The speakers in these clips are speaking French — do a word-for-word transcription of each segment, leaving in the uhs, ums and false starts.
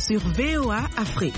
sur V O A Afrique.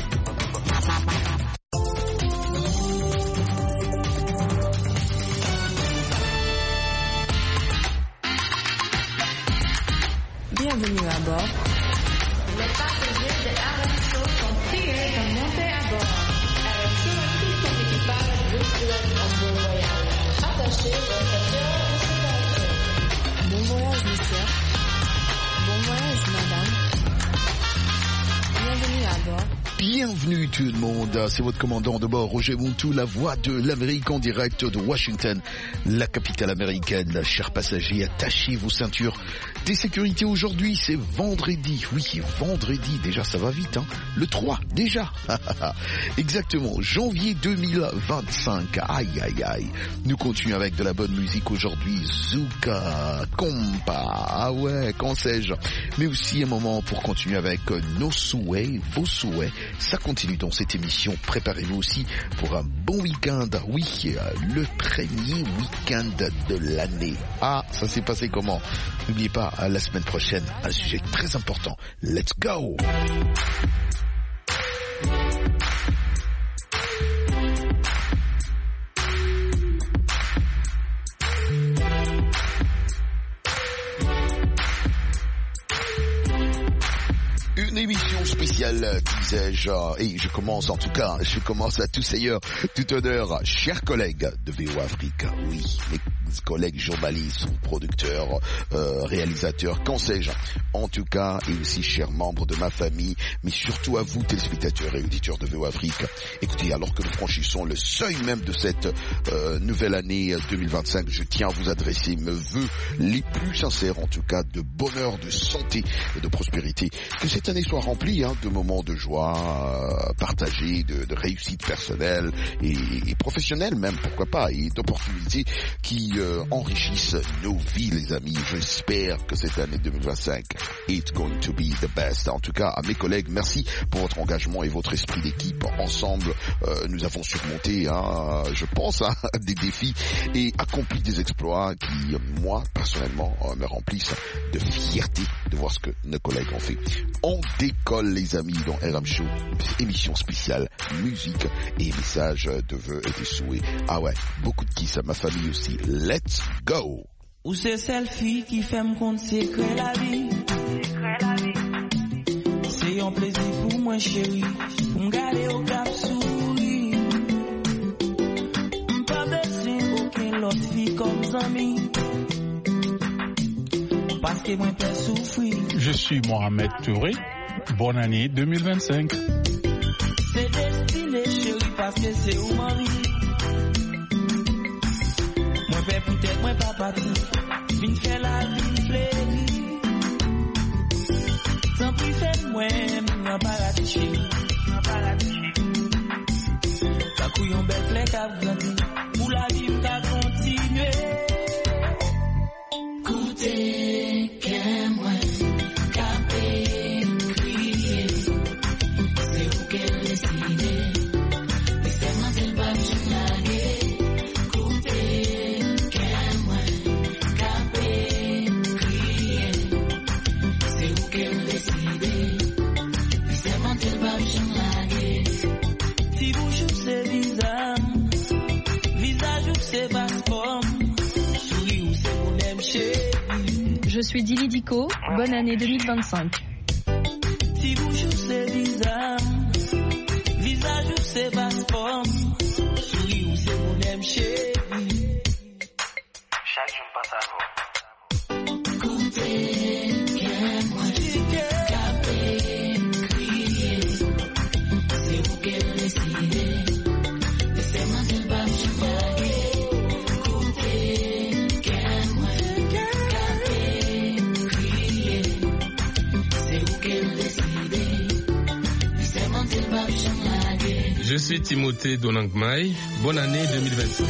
Bienvenue à bord. Les passagers de R M Show sont priés de monter à bord. R M Show et tout son équipage vous souhaitent un bon voyage. Attachez votre ceinture de sécurité. Bon voyage, monsieur. Bon voyage, madame. Bienvenue à bord. Bienvenue tout le monde, c'est votre commandant de bord, Roger Muntu, la voix de l'Amérique en direct de Washington, la capitale américaine. Chers passagers, attachez vos ceintures de sécurité. Aujourd'hui, c'est vendredi, oui, vendredi, déjà ça va vite, hein, le trois, déjà, exactement, janvier deux mille vingt-cinq, aïe aïe aïe, nous continuons avec de la bonne musique aujourd'hui, Zuka, Compa, ah ouais, qu'en sais-je, mais aussi un moment pour continuer avec nos souhaits, vos souhaits. Ça continue dans cette émission. Préparez-vous aussi pour un bon week-end. Oui, le premier week-end de l'année. Ah, ça s'est passé comment? N'oubliez pas, la semaine prochaine, un sujet très important. Let's go! Une émission spéciale, disais-je, et je commence en tout cas, je commence à tous ailleurs, tout honneur, chers collègues de V O A Afrique, oui, mes collègues journalistes, producteurs, euh, réalisateurs, qu'en sais-je, en tout cas, et aussi chers membres de ma famille, mais surtout à vous, téléspectateurs et auditeurs de V O A Afrique. Écoutez, alors que nous franchissons le seuil même de cette euh, nouvelle année deux mille vingt-cinq, je tiens à vous adresser mes vœux les plus sincères, en tout cas, de bonheur, de santé et de prospérité. Que cette année soit remplie hein, de moments de joie, euh, partagés, de, de réussite personnelle et, et professionnelle même, pourquoi pas, et d'opportunités qui euh, enrichissent nos vies, les amis. J'espère que cette année deux mille vingt-cinq is going to be the best. En tout cas, à mes collègues, merci pour votre engagement et votre esprit d'équipe. Ensemble, euh, nous avons surmonté, hein, je pense, hein, des défis et accompli des exploits qui, moi, personnellement, euh, me remplissent de fierté de voir ce que nos collègues ont fait. On décolle, les amis, dans R M Show, émission spéciale, musique et messages de vœux et de souhaits. Ah ouais, beaucoup de kiss à ma famille aussi. Let's go! Ou c'est selfie qui fait me compte c'est que la vie. C'est un plaisir pour moi, chérie. M'galer au cap souris. M'pas besoin aucune autre fille comme Zami. Parce que moi peux souffrir. Je suis Mohamed Touré. Bonne année deux mille vingt-cinq. C'est destiné, chérie, parce que c'est où ma vie. Moi peux peut-être moi pas partir. Vine faire la vie fleurie. Tant pis fait moi, m'en paradis chérie. M'en paradis chérie. Ta couillon belle flèche à grandi. Pour la vie m'ta continuer. Écoutez, qu'est moi, capé, crier. C'est vous qu'elle décide. Mais c'est moi qu'elle va me blaguer. Écoutez, qu'est moi, capé, crier. C'est vous qu'elle décide. Mais c'est moi qu'elle va me blaguer. Si vous jouez c'est visage, visage ou c'est basse-forme. Je suis Dili Dico, bonne année deux mille vingt-cinq. Si vous jouez c'est visage, visage ou c'est basse-forme. Souris ou c'est mon aime chérie. Chaque jour passe à vous. Écoutez, qu'est moi, capé, crier. C'est vous qu'elle décide. Mais c'est moi qu'elle va me blaguer. Je suis Timothée Donangmai. Bonne année deux mille vingt-cinq.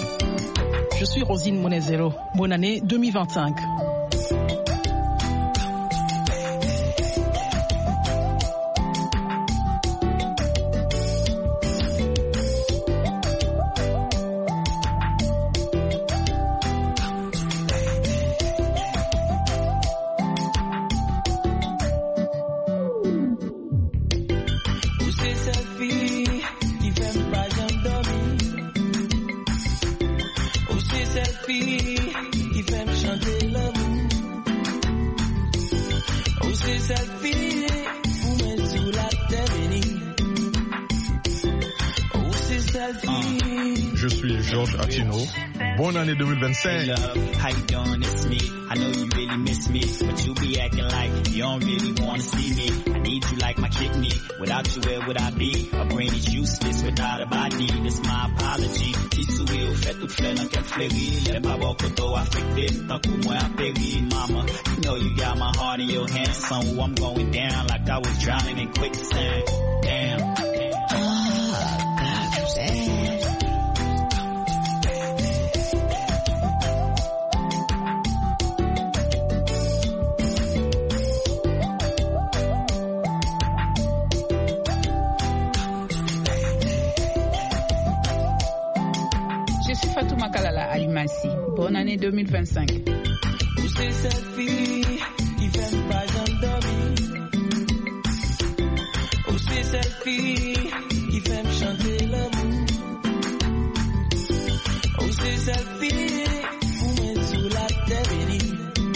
Je suis Rosine Monezero. Bonne année deux mille vingt-cinq. selfie, ou men sou la terre bénie. Ou c'est selfie. Je suis Georges Atino. Bonne année deux mille vingt-cinq. Hey love, how you doing? It's me. I know you really miss me, but you be acting like you don't really wanna see me. I need you like my kidney. Without you, where would I be? My brain is useless without a body. That's my apology. Si sou eu fait tout fleur dans quel fleuri. Les babos koto affecté, tant que moi péri. Mama, you know you got my heart in your hands. Son, I'm going down like I was drowning in quicksand. Damn. Bonne année deux mille vingt-cinq. Où c'est cette fille qui fait pas j'endormir? Où c'est cette fille qui fait me chanter l'amour? Où c'est cette fille où met sous la terre bénie?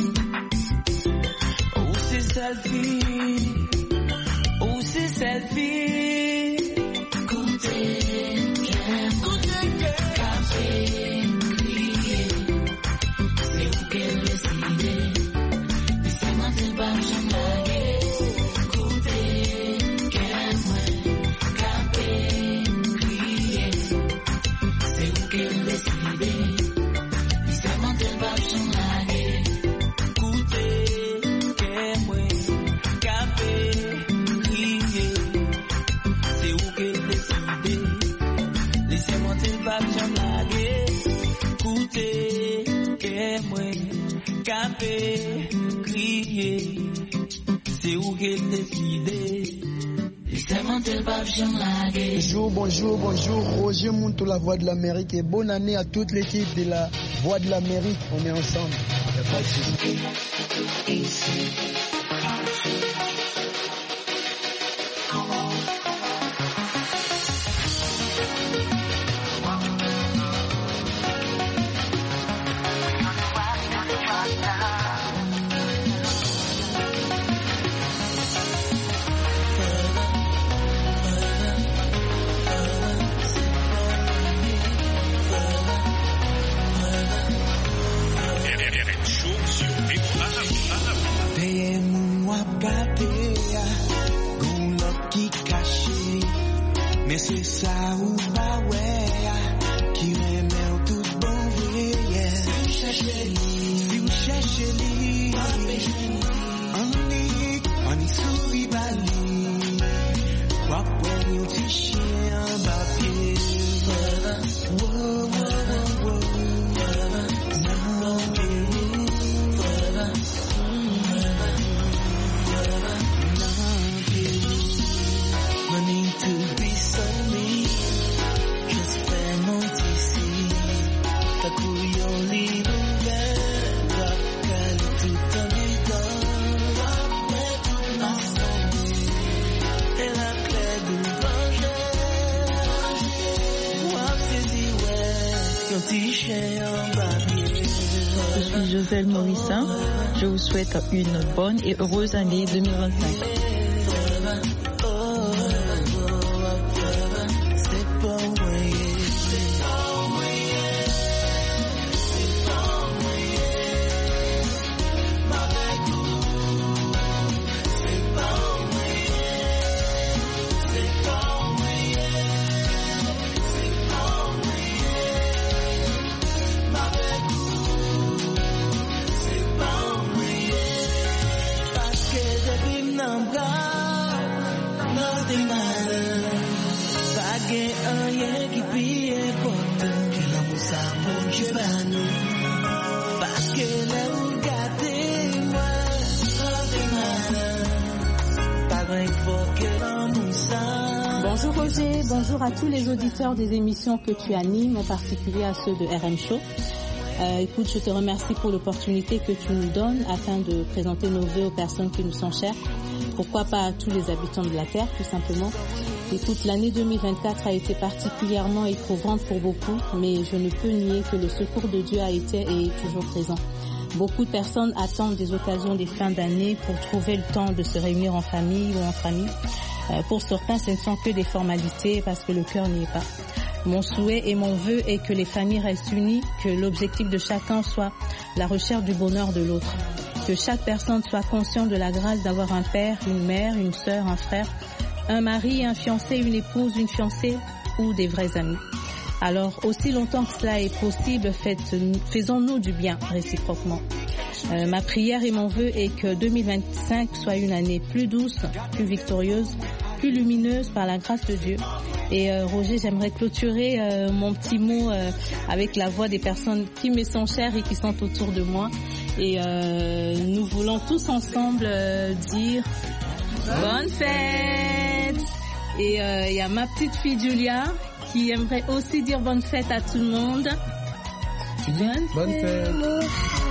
Où c'est cette fille? Où c'est cette fille? Écoutez, écoutez, café. Bonjour, bonjour, bonjour, Roger Mountou, la Voix de l'Amérique, et bonne année à toute l'équipe de la Voix de l'Amérique. On est ensemble. Il n'y a pas de souci. Je vous souhaite une bonne et heureuse année deux mille vingt-cinq. Bonjour Roger, bonjour à tous les auditeurs des émissions que tu animes, en particulier à ceux de R M Show. Euh, écoute, je te remercie pour l'opportunité que tu nous donnes afin de présenter nos vœux aux personnes qui nous sont chères. Pourquoi pas à tous les habitants de la Terre, tout simplement. Écoute, l'année deux mille vingt-quatre a été particulièrement éprouvante pour beaucoup, mais je ne peux nier que le secours de Dieu a été et est toujours présent. Beaucoup de personnes attendent des occasions des fins d'année pour trouver le temps de se réunir en famille ou entre amis. Euh, pour certains, ce ne sont que des formalités parce que le cœur n'y est pas. Mon souhait et mon vœu est que les familles restent unies, que l'objectif de chacun soit la recherche du bonheur de l'autre. Que chaque personne soit consciente de la grâce d'avoir un père, une mère, une sœur, un frère, un mari, un fiancé, une épouse, une fiancée ou des vrais amis. Alors, aussi longtemps que cela est possible, faites, faisons-nous du bien réciproquement. Euh, ma prière et mon vœu est que deux mille vingt-cinq soit une année plus douce, plus victorieuse, plus lumineuse par la grâce de Dieu. Et euh, Roger, j'aimerais clôturer euh, mon petit mot euh, avec la voix des personnes qui me sont chères et qui sont autour de moi. Et euh, nous voulons tous ensemble euh, dire bonne fête. Et il euh, y a ma petite fille Julia qui aimerait aussi dire bonne fête à tout le monde. Bonne, bonne fête. fête.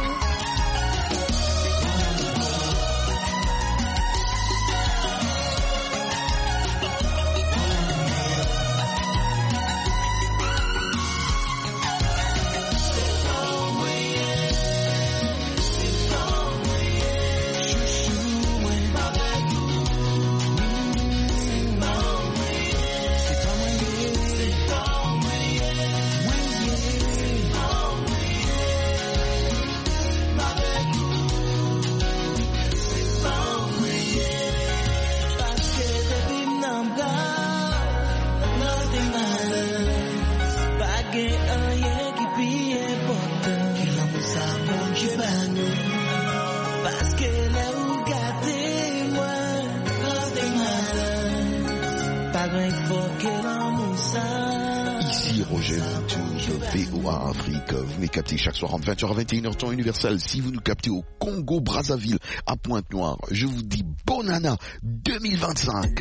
Vous m'y captez chaque soir entre vingt heures et vingt et une heures temps universel. Si vous nous captez au Congo Brazzaville à Pointe-Noire, je vous dis bonne année deux mille vingt-cinq.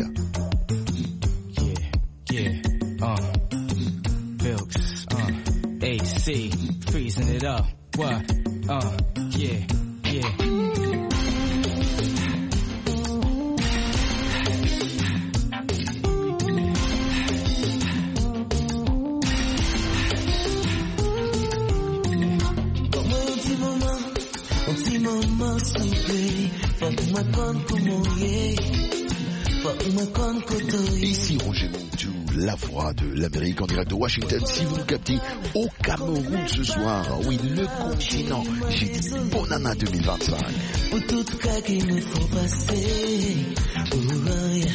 Yeah, yeah, uh, Bilks, uh, A C, freezing it up, what, uh, yeah, yeah. Ici Roger Montou, la voix de l'Amérique en direct de Washington. Si vous nous captez au Cameroun ce soir, oui, le continent, j'ai dit bonne année deux mille vingt-cinq. Pour tout cas qu'il nous faut passer, pour rien.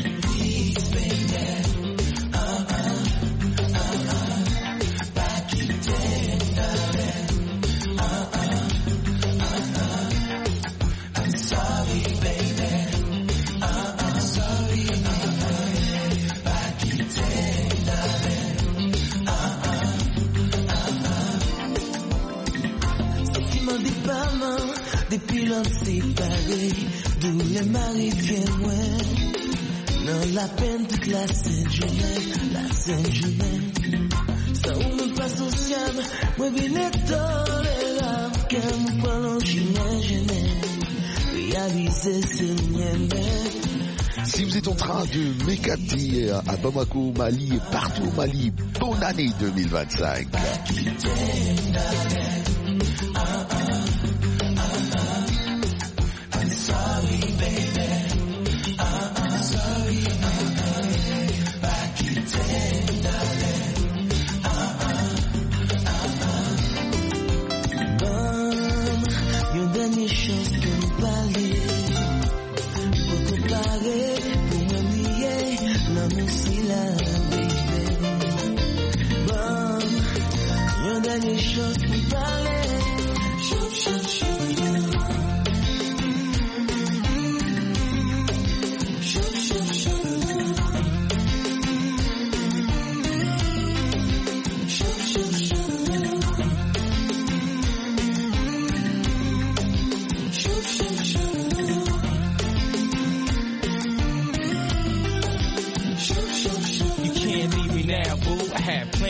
Depuis l'homme séparé, d'où les maris viennent moins. Non, la peine toute la sainte journée, la sainte journée. Ça ou me pas sociable, moi bien tolérable, car nous parlons j'imagine, réaliser ce lien. Si vous êtes en train de m'écapter à Bamako, Mali et partout au Mali, bonne année deux mille vingt-cinq.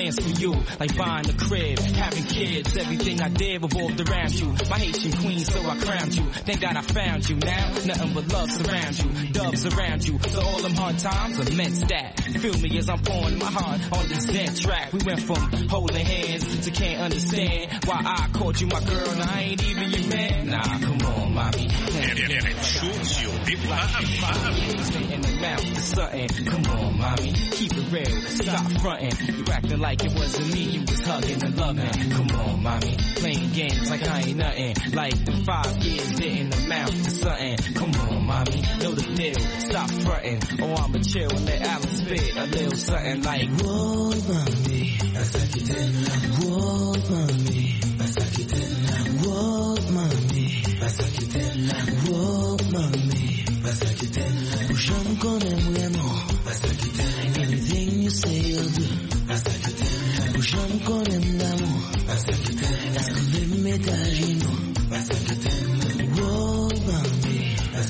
plans for you, like buying a crib, having kids. Everything I did revolved around you. My Haitian queen, so I crowned you. Thank God I found you. Now nothing but love surrounds you, doves around you. So all them hard times are meant stat. Feel me as I'm pouring my heart on this dead track. We went from holding hands to can't understand why I called you my girl and I ain't even your man. Nah, come on, mommy. In the mouth to something. Come on, mommy. Keep it real. Stop fronting. You acting like it wasn't me. You was hugging and loving. Come on, mommy. Playing games like I ain't nothing. Like the five years in the mouth to something. Come on, mommy. Know the deal. Stop fronting. Oh, I'ma chill and let Alice spit a little something like. Whoa, mommy. Whoa, mommy. Whoa, mommy. Whoa, mommy. J'aime qu'on aime vraiment. Anything you say you'll do. J'aime qu'on aime l'amour. Est-ce qu'on veut m'étaginer? Whoa, mommy.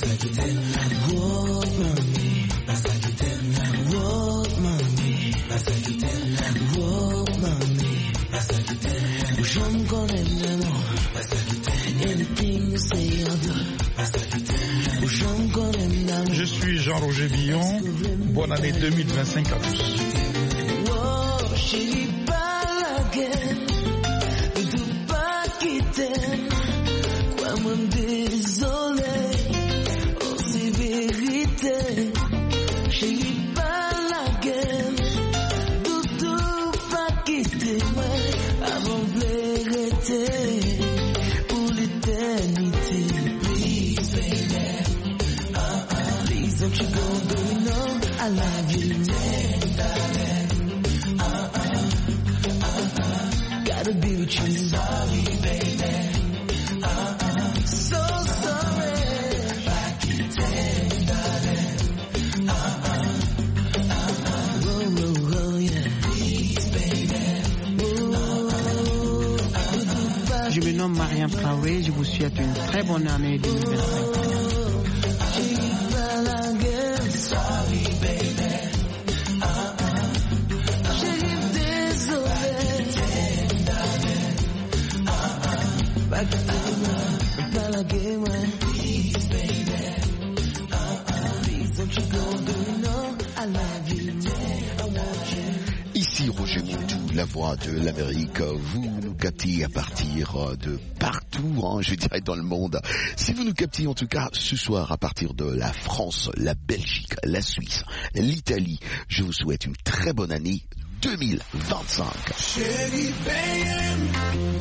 Whoa, mommy. Whoa, mommy. Whoa, mommy. J'aime qu'on aime l'amour. Anything you say you'll do. Je suis Jean-Roger Billon. Bonne année deux mille vingt-cinq à tous. Oh, chérie, pas la guerre. Ne doute pas quitter. Crois-moi, désolé. Oh, c'est vérité. Chérie, pas la guerre. Ne doute pas quitter. Avant de l'arrêter. Pour l'éternité. Please, baby. Don't you go, go, no, I love you, man, darling. Uh-uh, uh-uh, gotta be with you. Sorry, baby. Uh-uh, so sorry. Back in ten, darling. Uh-uh, uh-uh, whoa, whoa, whoa, yeah. Please, baby. Oh, uh-uh. Je me nomme Mariam Traoré, je vous souhaite une très bonne année deux mille vingt-cinq. Sorry, baby. Uh-uh. Chérie, désolé. Uh-uh. Back to the pas la game, please, baby. Uh-uh. Please, don't you go, do no. I love you, I want you. Ici Roger Montou, la voix de l'Amérique. Vous nous captez à partir de partout, hein, je dirais dans le monde. Si vous nous captez en tout cas ce soir à partir de la France, la Belgique, la Suisse, l'Italie, je vous souhaite une très bonne année deux mille vingt-cinq. Chérie, baby,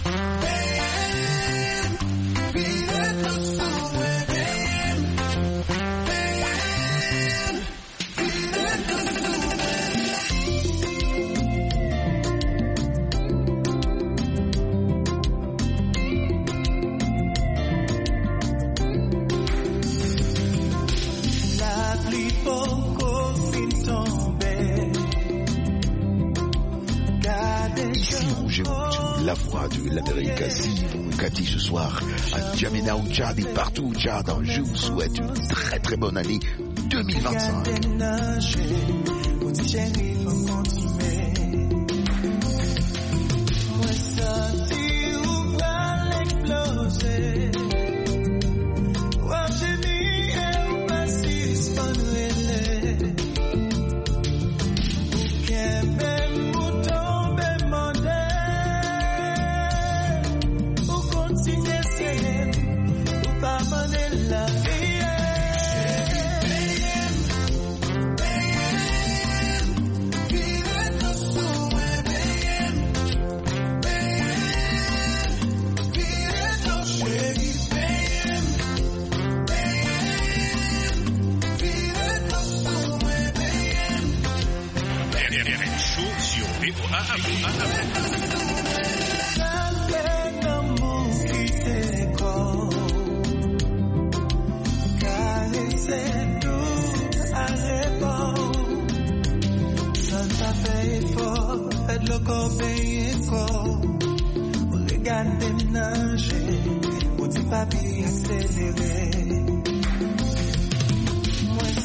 la voix de l'Amérique. Si vous nous captez ce soir à Djamena ou Tchad et partout au Tchad, je vous souhaite une très très bonne année deux mille vingt-cinq.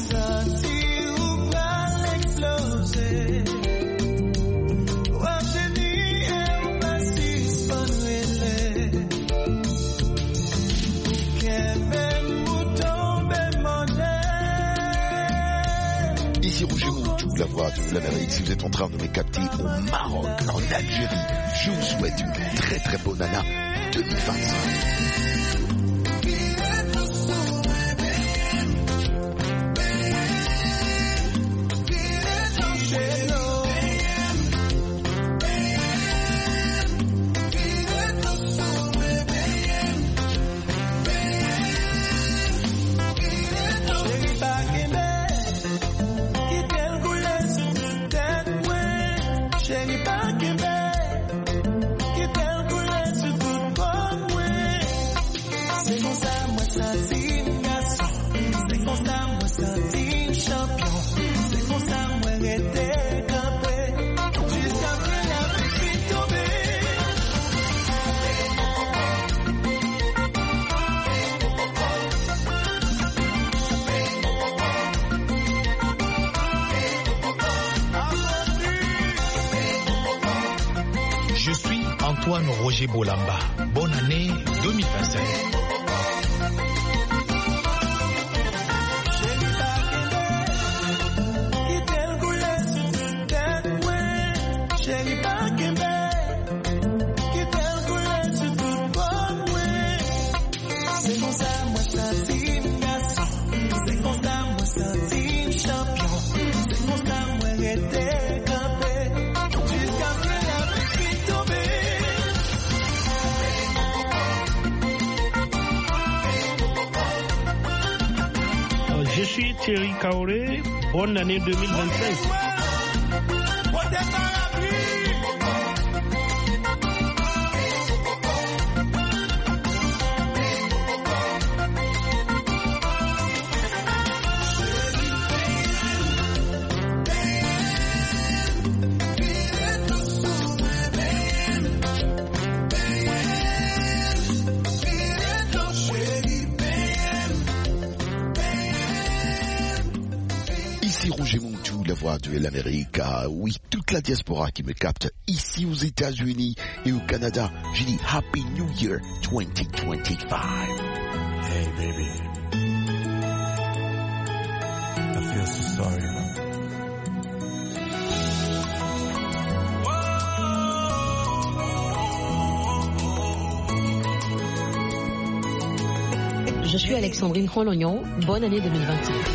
Watching Ici Roger Moutou, la voix de l'Amérique. Si vous êtes en train de me capter au Maroc, en Algérie, je vous souhaite une très très bonne année deux mille vingt-cinq. Antoine Roger Bolamba, bonne année deux mille vingt-cinq. Je suis Thierry Kaoré, bonne année deux mille vingt-cinq. De l'Amérique, ah, oui, toute la diaspora qui me capte ici aux États-Unis et au Canada. J'ai dit Happy New Year twenty twenty-five. Hey baby, I feel so sorry. Je suis Alexandrine Rolognon, bonne année deux mille vingt-cinq.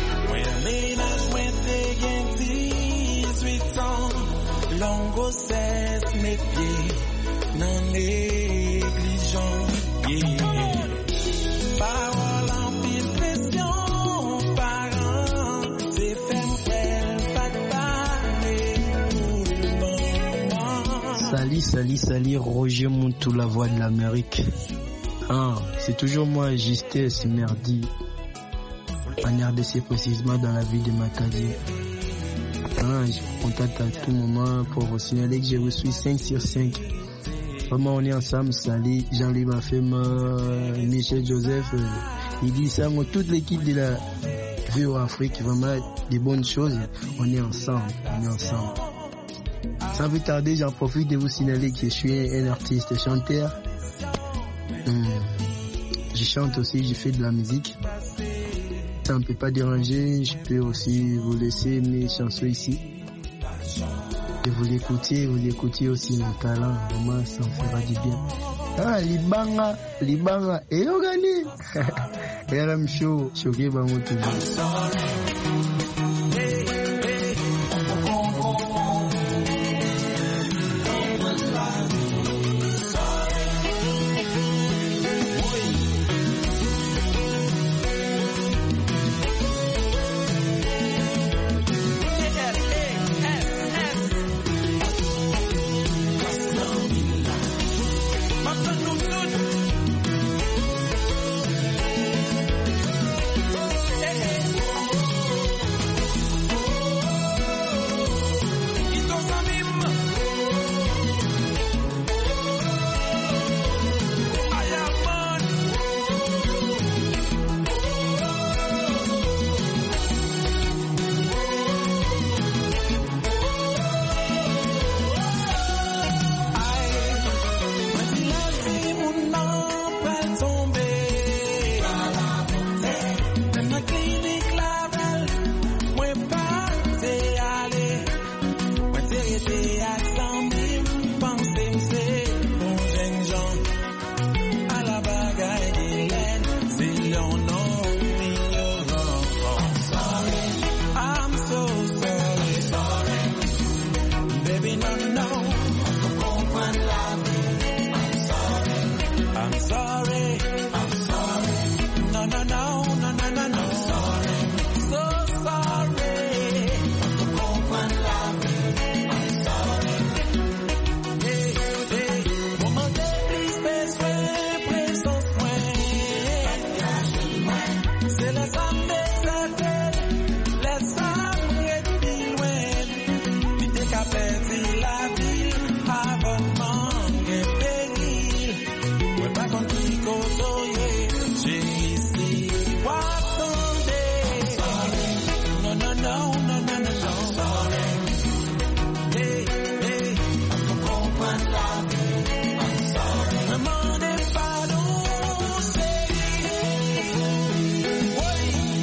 Longo cesse mes pieds, non négligeant, yeah. Parole en pile pression, parents, c'est fait pas de parler tout le monde. Salut, salut, salut, Roger Moutou, la voix de l'Amérique. Ah, c'est toujours moi, Justesse Merdi, en R D C précisément dans la ville de Macadie. Ah, je vous contacte à tout moment pour vous signaler que je vous suis cinq sur cinq. Vraiment, on est ensemble. Salut, Jean-Louis Mafema, Michel Joseph, euh, il dit ça, moi, toute l'équipe de la V O Afrique, vraiment des bonnes choses. On est ensemble, on est ensemble. Sans plus tarder, j'en profite de vous signaler que je suis un artiste chanteur. Hum, je chante aussi, je fais de la musique. Ça ne peut pas déranger, je peux aussi vous laisser mes chansons ici. Et vous l'écoutez, vous l'écoutez aussi mon talent, vraiment ça me fera du bien. Ah, Libanga, Libanga, et Ogani. Et là, je suis choqué par mon toujours.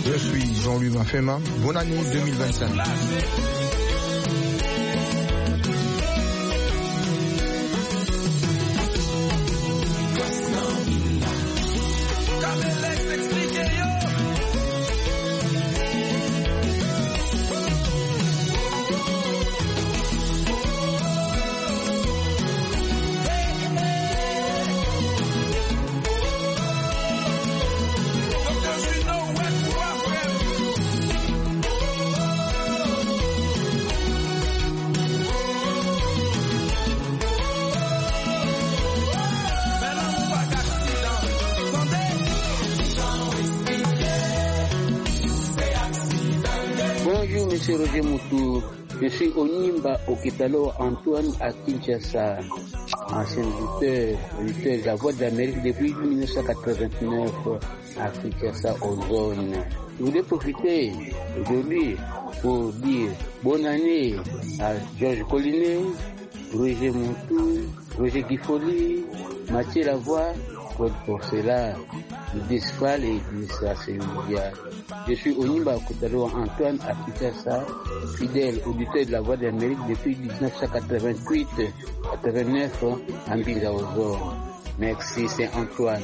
Je suis Jean-Louis Mafema. Bonne année deux mille vingt-cinq. Monsieur Roger Moutou, je suis au Nimba, au Kitalo Antoine à Kinshasa, ancien lutteur, lutteur de la Voix de l'Amérique depuis dix-neuf cent quatre-vingt-neuf à Kinshasa, aux zones. Je voulais profiter aujourd'hui pour dire bonne année à Georges Collinet, Roger Moutou, Roger Guifoli, Mathieu Lavoie, Claude Porcela, Desfal et Idrissa Seloudia. Je suis au Nimba Koutalo Antoine à Kinshasa, fidèle auditeur de la Voix d'Amérique depuis dix-neuf cent quatre-vingt-huit quatre-vingt-neuf en Bingaozo. Merci, c'est Antoine.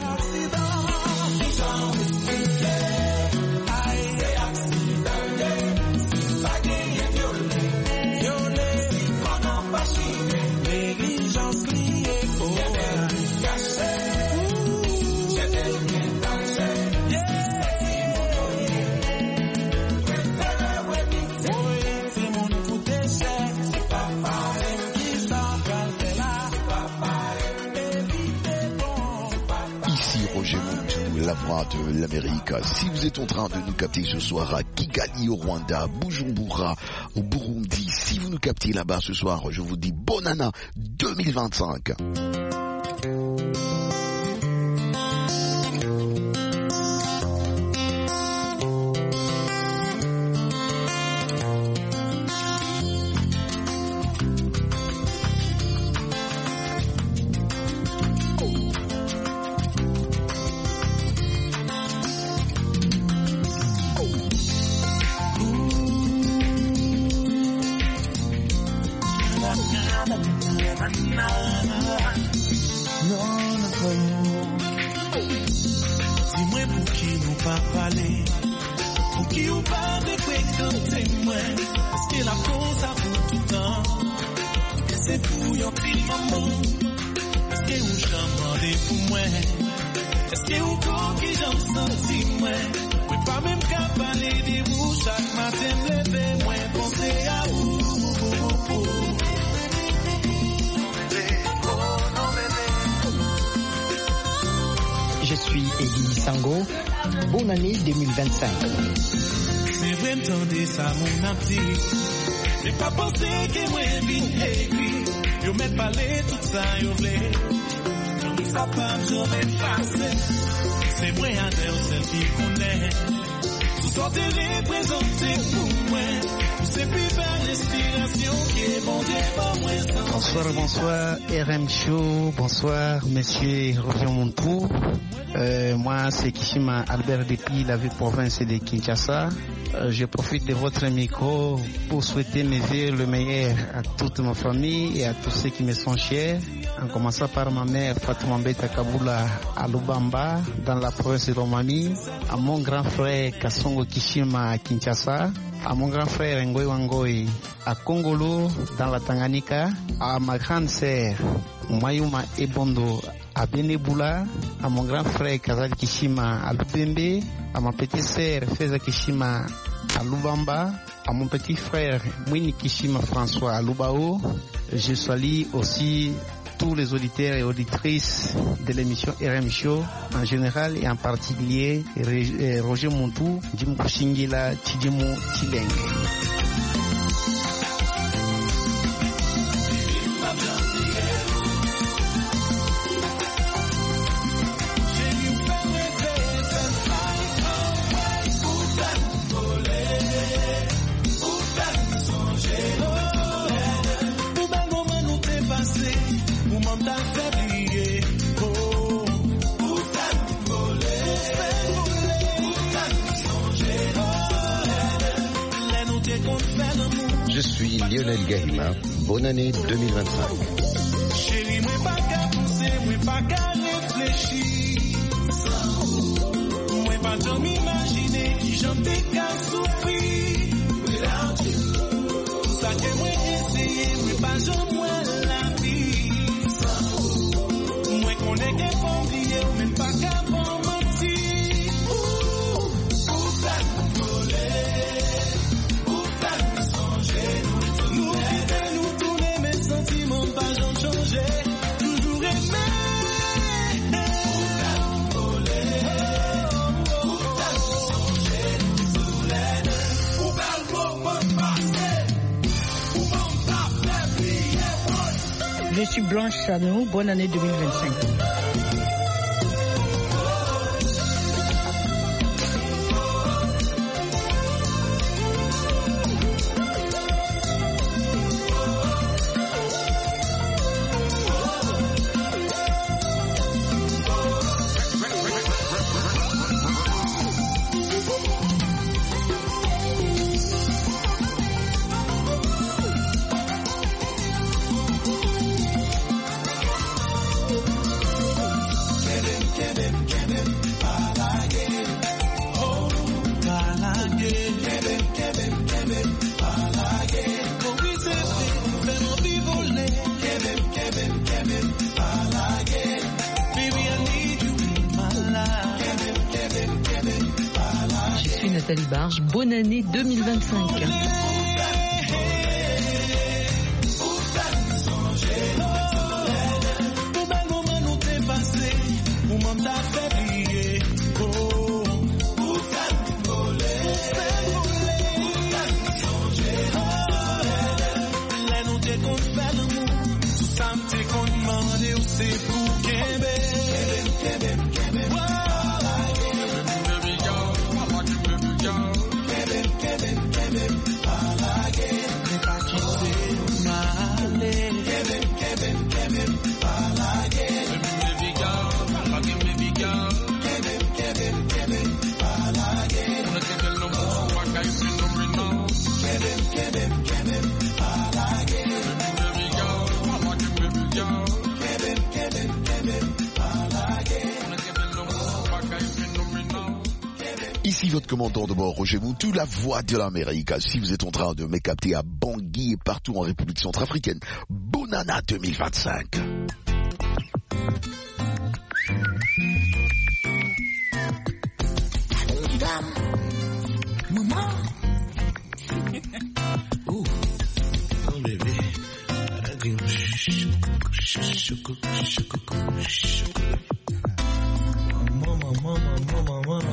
La Voix de l'Amérique. Si vous êtes en train de nous capter ce soir à Kigali au Rwanda, Bujumbura au Burundi, si vous nous captez là-bas ce soir, je vous dis bonne année deux mille vingt-cinq. Je suis Eddie Sango. Bonne année deux mille vingt-cinq. C'est vrai, m'tendez ça, mon abdi. J'ai pas pensé que moi, vite écrit. Yo m'aide parler tout ça, yo v'lé. J'en ça pas, j'en ai passé. C'est moi, un d'eux, celle qui connaît. Sous sortez les présenter pour moi. C'est plus belle l'inspiration qui est bon Dieu pour moi. Bonsoir, bonsoir, R M Show. Bonsoir, monsieur Roger Montrou. Euh, moi, c'est Kishima Albert depuis la ville province de Kinshasa. Euh, je profite de votre micro pour souhaiter mes vœux le meilleur à toute ma famille et à tous ceux qui me sont chers. En commençant par ma mère Fatima Mbeta Kabula à Lubamba, dans la province de Lomami, à mon grand frère Kasongo Kishima à Kinshasa, à mon grand frère Ngoy Wangoy à Kongolo, dans la Tanganyika, à ma grande sœur Mayuma Ebondo à Beneboula, à mon grand frère Kazal Kishima à Lubembe, à ma petite sœur Feza Kishima à Lubamba, à mon petit frère Mwini Kishima François à Lubao. Je salue aussi tous les auditeurs et auditrices de l'émission R M Show en général et en particulier Roger Montou, Jim Kushingila, Chidimu Chilenge. Oh, suis Lionel Gahima. Bonne année deux mille vingt-cinq. Chérie, moi pas qu'à penser, moi pas qu'à réfléchir. Moi pas jamais imaginer qui j'en t'ai qu'à souffrir. Without you. Tout ça que moi essayer, moi pas jamais la vie. Moi qu'on est qu'à pas oublier, même pas qu'à pas mentir. Où t'as volé, où t'as songé, nous quitter, nous tourner, mes sentiments pas jamais changé. Toujours aimé. Où t'as volé, où t'as songé, nous les deux. Où t'as le moment passé, où on t'a fait plier. Je suis Blanche Sanou, bonne année deux mille vingt-cinq. Nathalie Barge, bonne année deux mille vingt-cinq. Ici votre commandant de bord, Roger Moutou, la voix de l'Amérique. Si vous êtes en train de me capter à Bangui et partout en République centrafricaine, bonne année deux mille vingt-cinq. Dame, maman. Oh, oh bébé. Maman, maman, maman, maman.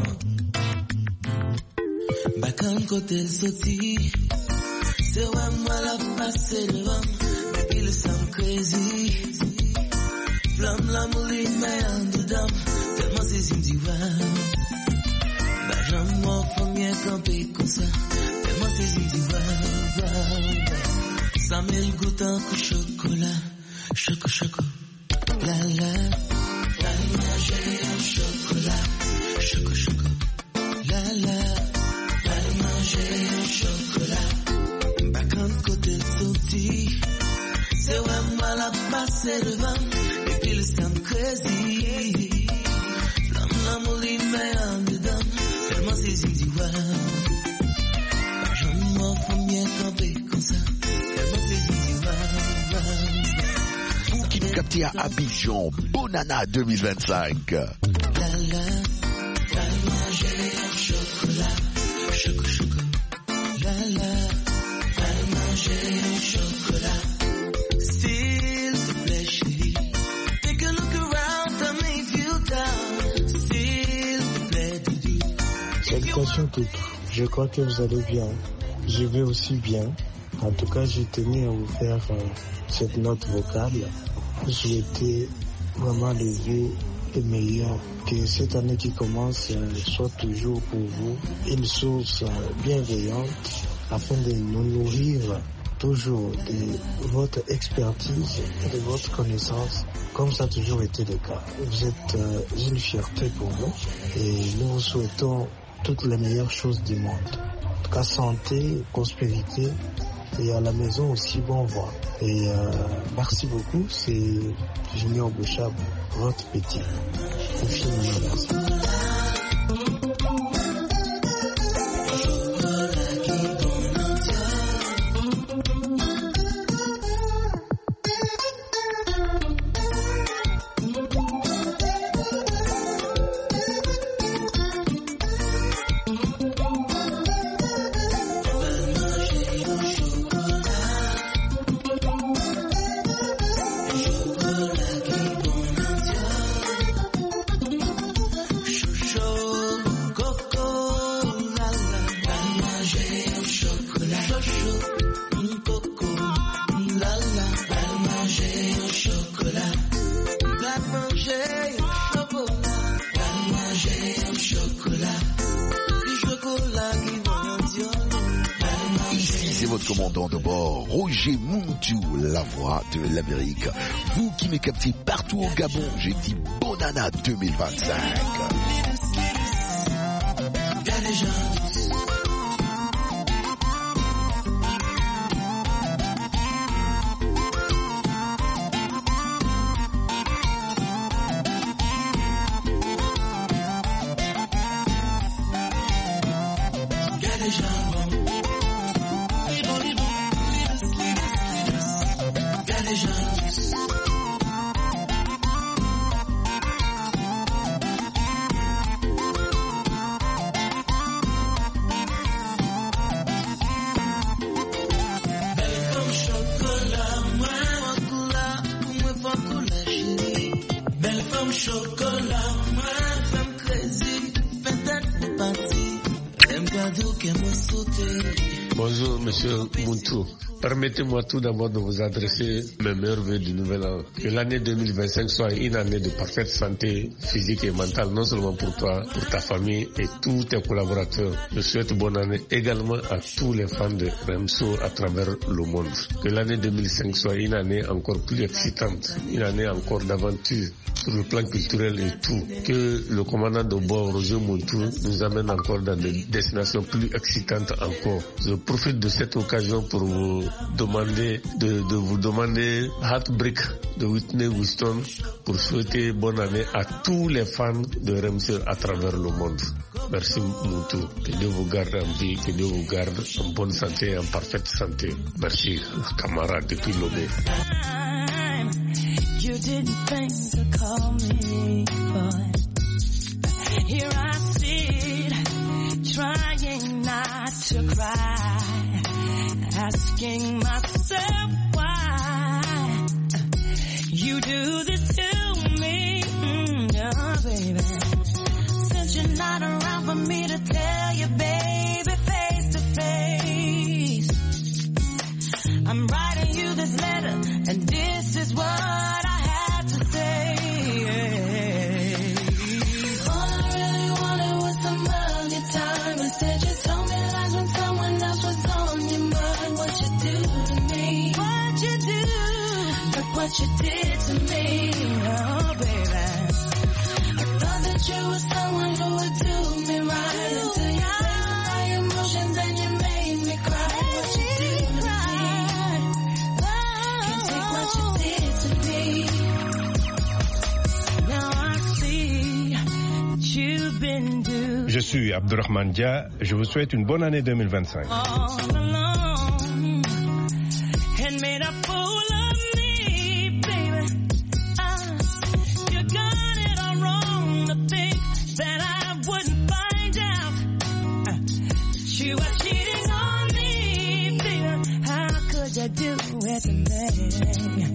Bakan côté sorti, c'est ouais moi la passé devant, depuis le sang crazy. Flamme la mouline mais en dedans, tellement c'est simple wow. Bah j'aime moi famille camper comme ça, tellement c'est simple wow wow. Ça met le goût en coup chocolat, choco choco, la la. La manger un chocolat, choco choco, la la. Manger un chocolat, pas quand côté sorti, c'est ouais moi la passé devant, et puis le sang crazy, flamme la mouline mais en dedans, tellement c'est zindi wow, pas j'en m'en faut bien camper comme ça, tellement c'est zindi wow wow. Vous qui me captez à Abidjan, bonne année deux mille vingt-cinq. La la, la manger un chocolat. Choco, choco, la la, va manger un chocolat. S'il te plaît, chérie, take a look around, tell me if you down. S'il te plaît, Doudou. Salutations toutes, je crois que vous allez bien. Je vais aussi bien. En tout cas, j'ai tenu à vous faire euh, cette note vocale. Je souhaitais vraiment les vœux et meilleurs. Que cette année qui commence euh, soit toujours pour vous une source euh, bienveillante afin de nous nourrir toujours de votre expertise et de votre connaissance, comme ça a toujours été le cas. Vous êtes euh, une fierté pour nous et nous vous souhaitons toutes les meilleures choses du monde. En tout cas, santé, prospérité Et à la maison aussi, bon voix. Et euh, merci beaucoup, c'est Junior Bouchab, votre petit. Infiniment merci. La voix de l'Amérique. Vous qui me captez partout au Gabon, j'ai dit bonne année deux mille vingt-cinq. Bonjour Monsieur Muntu. Permettez-moi tout d'abord de vous adresser mes meilleurs vœux du nouvel an. Que l'année deux mille vingt-cinq soit une année de parfaite santé physique et mentale, non seulement pour toi, pour ta famille et tous tes collaborateurs. Je souhaite bonne année également à tous les fans de Remso à travers le monde. Que l'année deux mille cinq soit une année encore plus excitante, une année encore d'aventure sur le plan culturel et tout. Que le commandant de bord, Roger Muntu, nous amène encore dans des destinations plus excitantes encore. Je profite de cette occasion pour vous demander de, de vous demander Heartbreak de Whitney Houston pour souhaiter bonne année à tous les fans de Remse à travers le monde. Merci Muntu. Que Dieu vous garde en vie, que Dieu vous garde en bonne santé et en parfaite santé. Merci camarade depuis Lomé. You didn't think to call me, but here I sit, trying not to cry, asking myself why you do this to me, mm, oh baby. Since you're not around for me to tell you, baby, face to face, I'm writing you this letter, and this is what I had to say. All I really wanted was some of your time. Instead you told me lies when someone else was on your mind. What you do to me? What you do? Look what you did to me. Oh baby, I thought that you were someone who would do me right until you played with my emotions and you made me cry. What you do to me? Can't take what you did to me. Now I see that you've been due. Je suis Abdurrahman Dia, je vous souhaite une bonne année deux mille vingt-cinq. All alone and made a fool of me, baby. Uh, you got it all wrong to think that I wouldn't find out uh, that you were cheating on me, baby. How could you do it to me?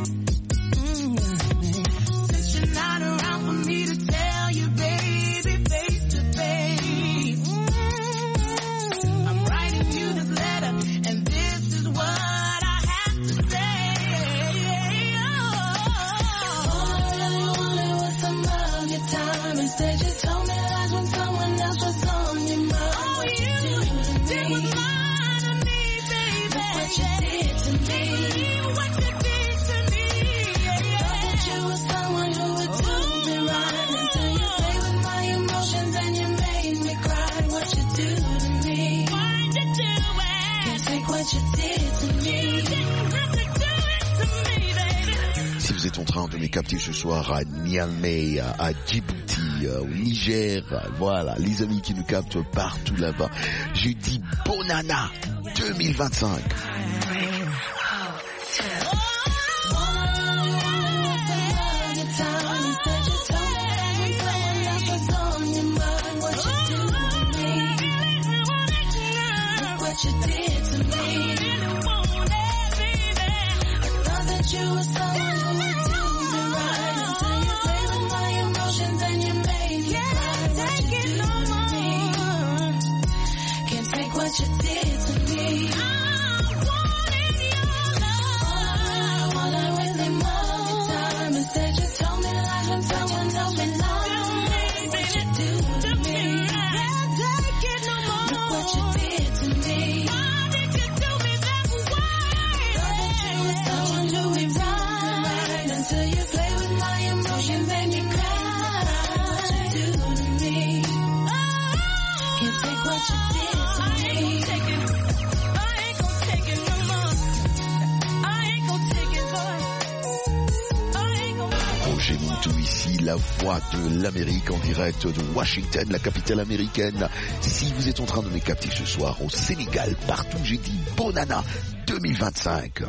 Mm, since you're not around for me to tell you, baby, face to face, mm, I'm writing you this letter, and this is what I have to say. Oh, all I really wanted was some of your time. Instead, you told me lies when someone else was on your mind. Oh, what you did was lie to me, baby. Look what you did to me. What you did to me. I thought that you were someone who would do me right until you play with my emotions and you made me cry. What you do to me? Why'd you do it? Can't take what you did êtes en train de me capter ce soir à Niamey, à Djibouti, au Niger, voilà, les amis qui nous captent partout là-bas. Je dis bonne année deux mille vingt-cinq. What you did to me, I thought that you were someone who would do me right until you played with my emotions and you made me cry. What you do to me, can't take what you did to me. I wanted your love, all I really want time. Instead you told me lies when someone told me lies. What you do to me, can't take it no more. Look what you did to me. Why did you do me that way? Thought that you were someone who would right until you play with my emotions and you cry. What you do to me, can't take what you did to me. I ain't gon' take it no more. I ain't gon' take it, boy. I ain't gon' Roger Montou ici, la voix de l'Amérique en direct de Washington, la capitale américaine. Si vous êtes en train de me capter ce soir au Sénégal, partout, j'ai dit bonne année deux mille vingt-cinq.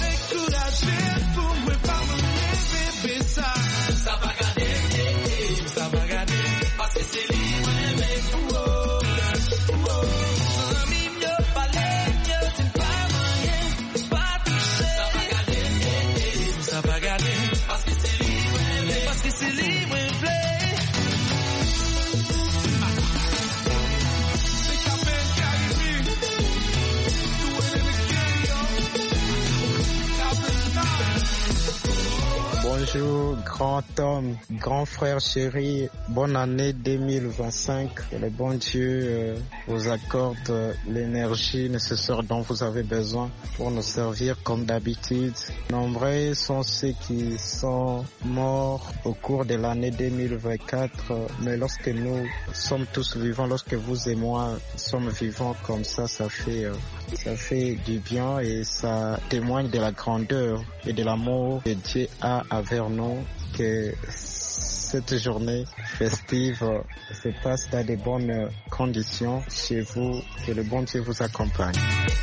Bonjour, grand homme, grand frère chéri, bonne année deux mille vingt-cinq. Que le bon Dieu euh, vous accorde l'énergie nécessaire dont vous avez besoin pour nous servir comme d'habitude. Nombreux sont ceux qui sont morts au cours de l'année deux mille vingt-quatre, mais lorsque nous sommes tous vivants, lorsque vous et moi sommes vivants comme ça, ça fait, euh, ça fait du bien et ça témoigne de la grandeur et de l'amour que Dieu a envers nous, que cette journée festive se passe dans de bonnes conditions chez vous, que le bon Dieu vous accompagne.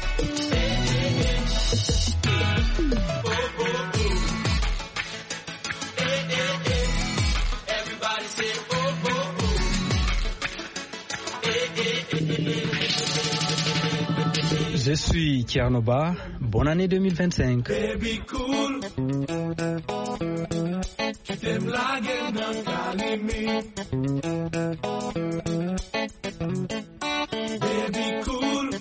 Je suis Tiernoba, bonne année deux mille vingt-cinq. Baby cool, tu t'aimes la gueule dans Kalimi. Baby cool,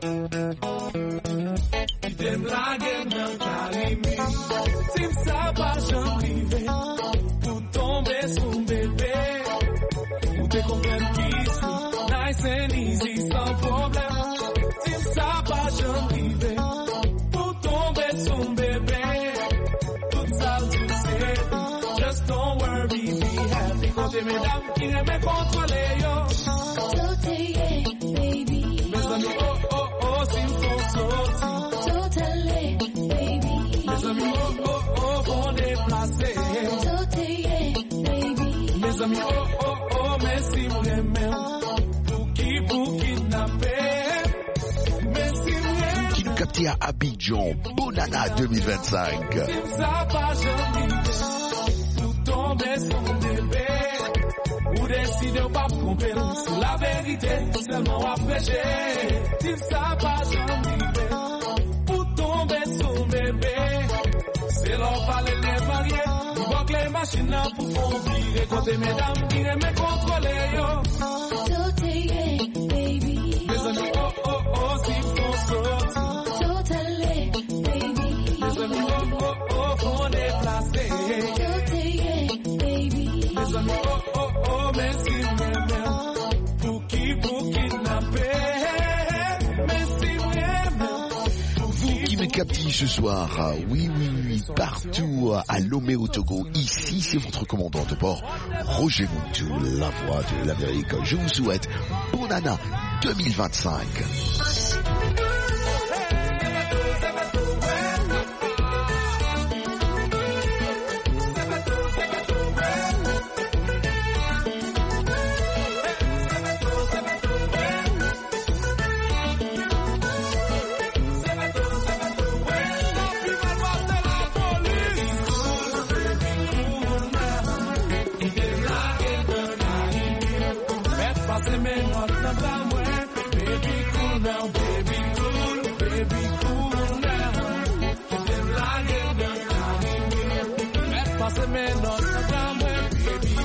tu t'aimes la gueule dans Kalimi. Si ça va j'en privé, pour tomber sur bébé, pour te comprendre kiss me, nice and easy sans problème. Ça va j'arriver pour tomber sur bébé. Tout ça tu sais. Just don't worry, be happy. Côté mesdames qui aiment contrôler yo. Totally, baby. Mes amis oh oh oh s'ils font sortir. Totally, baby. Mes amis oh oh oh vont déplacer. Totally, baby. Mes amis oh oh oh mais si vous aimez pour qui pour kidnapper. Capté à Abidjan, bonne année deux mille vingt-cinq. Ça va jamais tout tomber sur bébé. Ou décider ou pas tromper, c'est la vérité, seulement à pécher. Si ça va jamais pour tomber sur bébé. C'est leur palais les barrières, ils voient que les machines pour conduire. Côté mesdames qui aiment contrôler yo. Totally, baby. Mes amis oh oh oh s'ils font sortir. Vous qui me captez ce soir, oui, oui, oui, partout à Lomé au Togo, ici c'est votre commandant de bord, Roger Montou, la voix de l'Amérique. Je vous souhaite bonne année deux mille vingt-cinq. me not come baby, baby.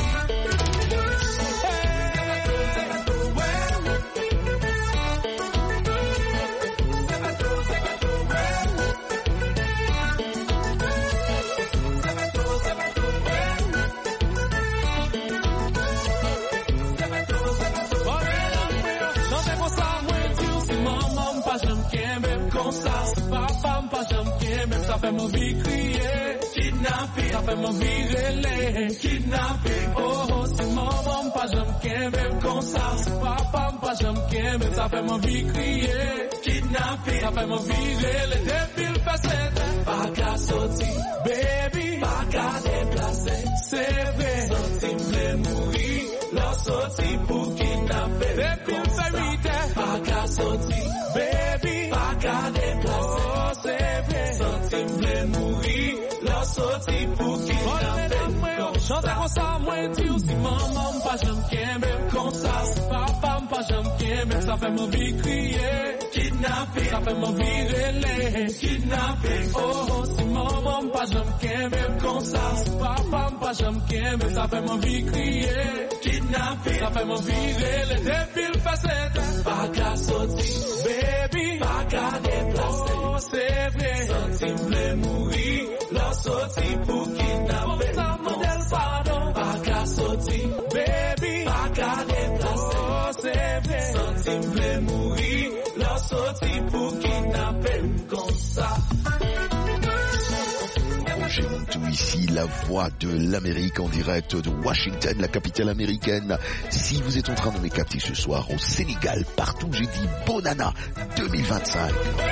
Ça fait mon vie crier, kidnapping. Ça fait mon vie relais, kidnapping. Oh, oh, si maman pas j'aime même comme ça. Si papa pas j'aime même ça fait mon vie crier, kidnapping. Ça fait mon vie relais, depuis le passé. Pas qu'à sortir, baby. Pas qu'à déplacer, c'est vrai. Sorti me mourir, la sortie pour kidnapper. Depuis le vérité, pas qu'à sortir, baby. Pas qu'à déplacer, oh, c'est vrai. Sorti mourir, la sortie pour qui n'a chante comme ça, moi dis si maman pas j'aime même comme ça, si papa pas j'aime même ça fait mon vie crier, kidnapping, ça fait mon vie relais, kidnapping. Oh, oh, si maman pas j'aime même comme ça, si papa pas j'aime même ça fait mon vie crier, kidnapping, ça fait mon vie relais, depuis le passé, pas qu'à sortir, baby, pas qu'à déplacer, oh, c'est vrai, sorti mourir, la sortie pour kidnapper, modèle pardon, pas qu'à sortir, baby, pas qu'à déplacer, oh, c'est vrai, sorti mourir, la sortie pour kidnapper, comme ça. Roger Montou ici, la voix de l'Amérique en direct de Washington, la capitale américaine. Si vous êtes en train de me capter ce soir au Sénégal, partout j'ai dit Bonana deux mille vingt-cinq.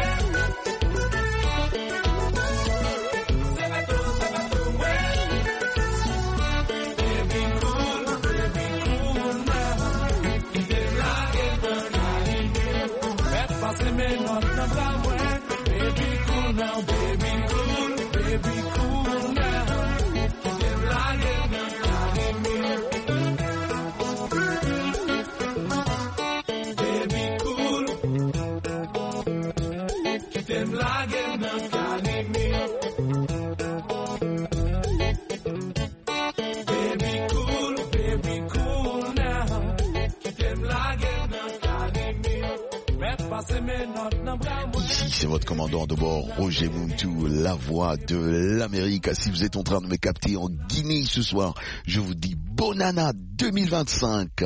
Ici, c'est votre commandant de bord, Roger Montou, la voix de l'Amérique. Si vous êtes en train de me capter en Guinée ce soir, je vous dis Bonana deux mille vingt-cinq.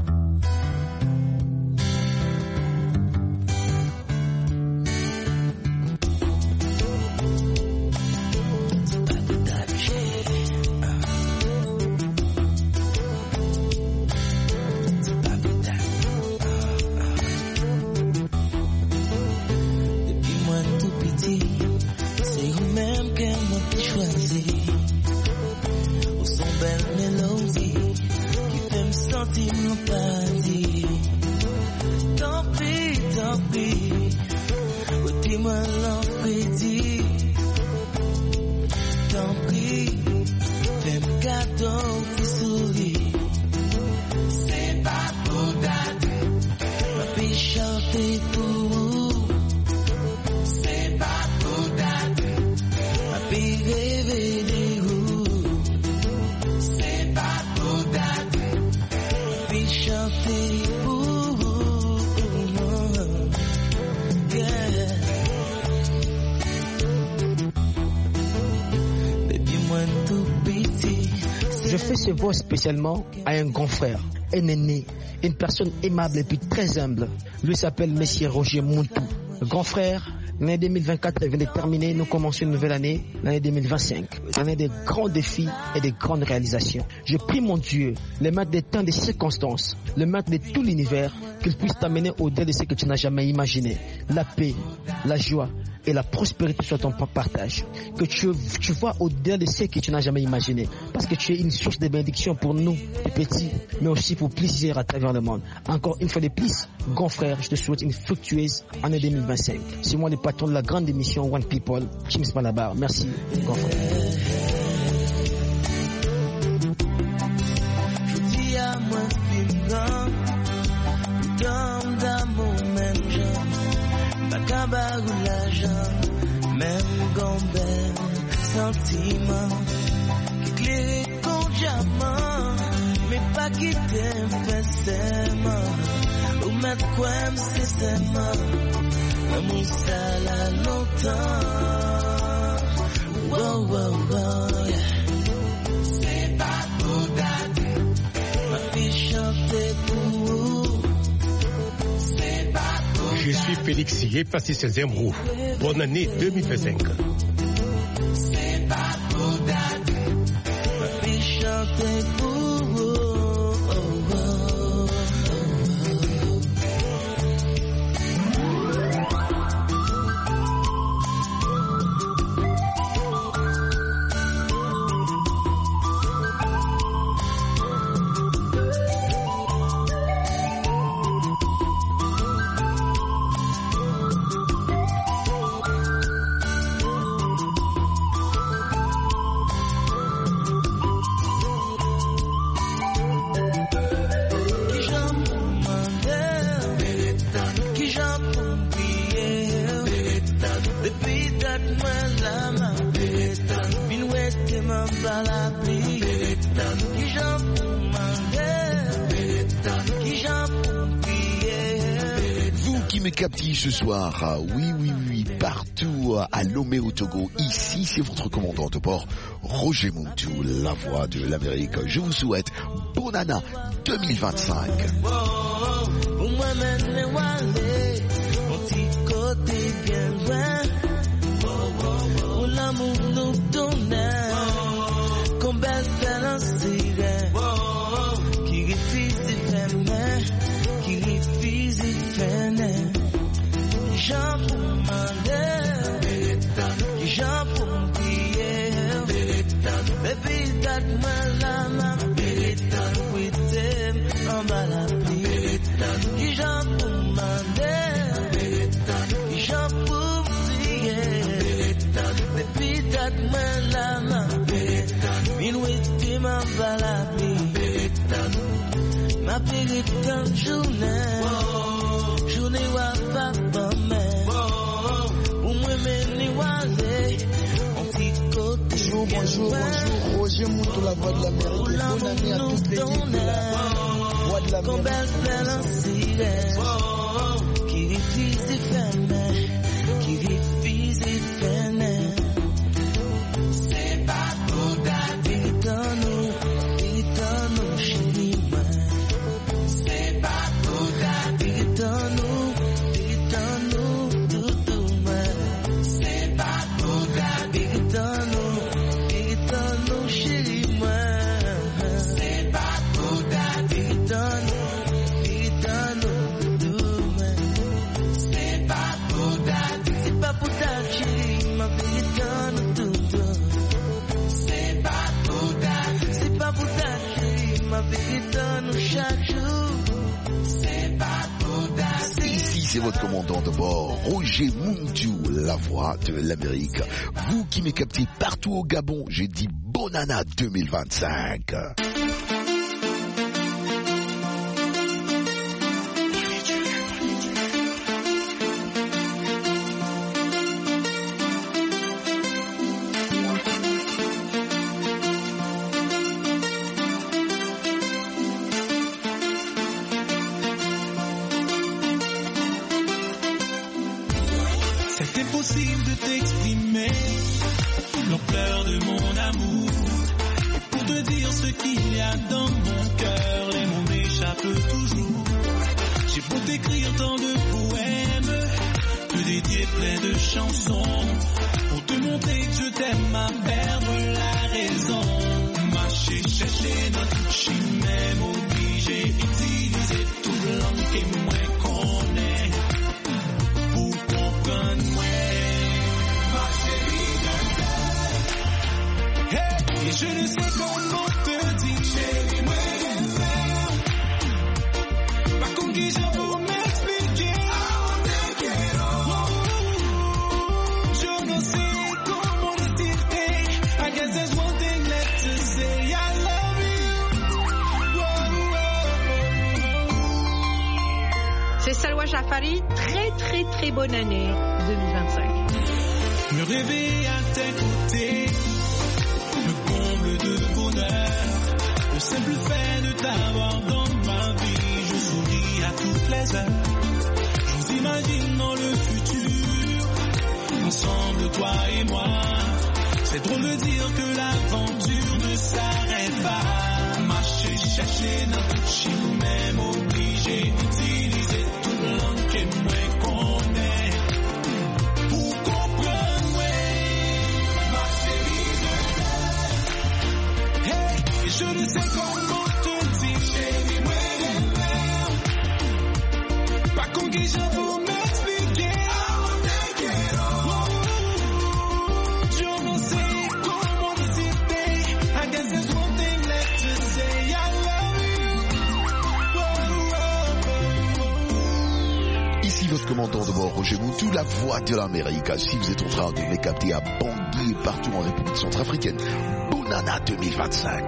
Je fais ce voix spécialement à un grand frère, un aîné, une personne aimable et puis très humble. Lui s'appelle Monsieur Roger Montou. Grand frère, l'année deux mille vingt-quatre vient de terminer, nous commençons une nouvelle année, l'année deux mille vingt-cinq. L'année des grands défis et des grandes réalisations. Je prie mon Dieu, le maître des temps, des circonstances, le maître de tout l'univers, qu'il puisse t'amener au-delà de ce que tu n'as jamais imaginé. La paix, la joie et la prospérité soit ton partage. Que tu, tu vois au-delà de ce que tu n'as jamais imaginé. Parce que tu es une source de bénédiction pour nous, les petits, mais aussi pour plusieurs à travers le monde. Encore une fois de plus, grand frère, je te souhaite une fructueuse année deux mille vingt-cinq. C'est moi le patron de la grande émission One People, James Malabar. Merci, grand frère. Je dis à moi, dans d'amour, même genre, pas cabarou l'argent, même gombel, sentiment, qui éclairé comme diamant, mais pas qui t'aime forcément. Ou mettre quoi c'est seulement, l'amour ça là longtemps. Wow, wow, wow, yeah. C'est pas pour dater, ma fille chantait pour vous. C'est pas pour Je suis Félix Sié, passé seizième roue. Bonne année deux mille vingt-cinq. C'est pas pour dater, ma fille chantait pour vous. Captive ce soir, oui, oui, oui, partout à Lomé au Togo. Ici, c'est votre commandant de bord, Roger Muntu, la voix de l'Amérique. Je vous souhaite bonne année deux mille vingt-cinq. Jean pour demander, Jean pour me prier, baby donne-moi la main, oui t'aimes en bas la pluie. Jean pour demander, Jean pour me prier, baby donne-moi la main, oui t'aimes en bas la pluie. Ma péritante journée, journée wa papa. Bonjour, bonjour, bonjour, Roger Muntu, la voix de l'Amérique. Bonne année à toutes les équipes de la voix de l'Amérique. Qui refuse de faire, qui refuse de faire. C'est pas pour dater, nous, nous, chérie, c'est pas pour dater, nous. Ici, c'est votre commandant de bord, Roger Muntu, la voix de l'Amérique. Vous qui me captez partout au Gabon, j'ai dit bonne année deux mille vingt-cinq. Jafari, très très très bonne année deux mille vingt-cinq. Me réveiller à tes côtés, me comble de beau. seul. Je vous imagine dans le futur, ensemble toi et moi. C'est drôle de dire que l'aventure ne s'arrête pas. Marcher, chercher notre chine, même obligé d'utiliser toute langue que moi connais. Pour comprendre, ma chérie, je t'aime. Hey, je ne sais comment te dire, chérie, moi je pas qu'on guise pour m'expliquer. Ici votre commandant de bord, Roger Moutou, la voix de l'Amérique. Si vous êtes en train de les capter à Bangui et partout en République centrafricaine, Bonana deux mille vingt-cinq.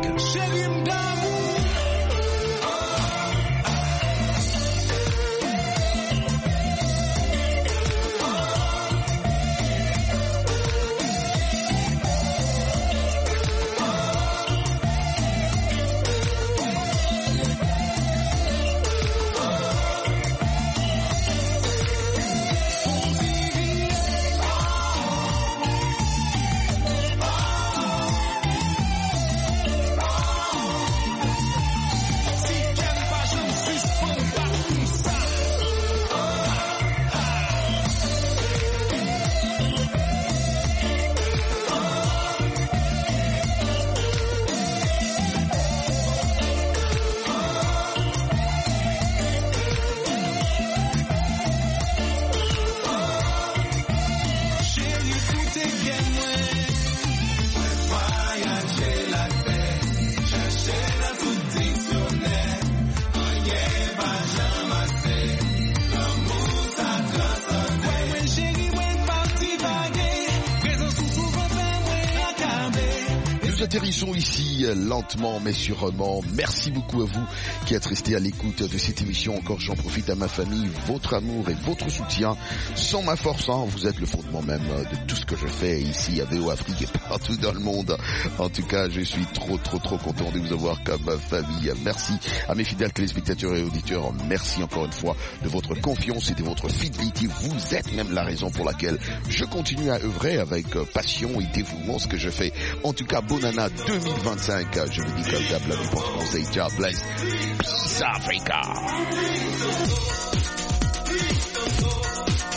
Atterrissons ici lentement mais sûrement. Merci beaucoup à vous qui êtes restés à l'écoute de cette émission. Encore j'en profite à ma famille, votre amour et votre soutien. Sans ma force, hein, vous êtes le fondement même de tout ce que je fais ici à V O Afrique et partout dans le monde. En tout cas, je suis trop trop trop content de vous avoir comme famille. Merci à mes fidèles téléspectateurs et auditeurs. Merci encore une fois de votre confiance et de votre fidélité. Vous êtes même la raison pour laquelle je continue à œuvrer avec passion et dévouement ce que je fais. En tout cas, Bonana deux mille vingt-cinq, je vous dis comme d'hab, la réponse conseil, ciao, bless, peace Africa.